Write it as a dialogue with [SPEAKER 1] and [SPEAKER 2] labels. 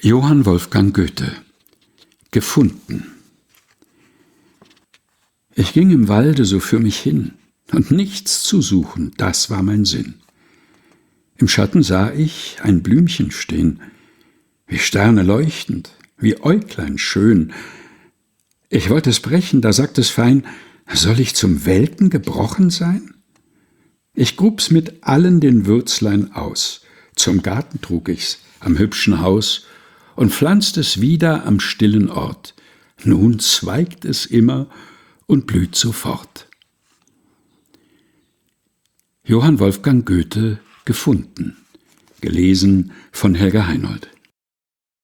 [SPEAKER 1] Johann Wolfgang Goethe. Gefunden. Ich ging im Walde so für mich hin, und nichts zu suchen, das war mein Sinn. Im Schatten sah ich ein Blümchen stehn, wie Sterne leuchtend, wie Äuglein schön. Ich wollte es brechen, da sagt es fein: Soll ich zum Welken gebrochen sein? Ich grub's mit allen den Würzlein aus, zum Garten trug ich's, am hübschen Haus, und pflanzt es wieder am stillen Ort. Nun zweigt es immer und blüht sofort. Johann Wolfgang Goethe. Gefunden. Gelesen von Helga Heinold.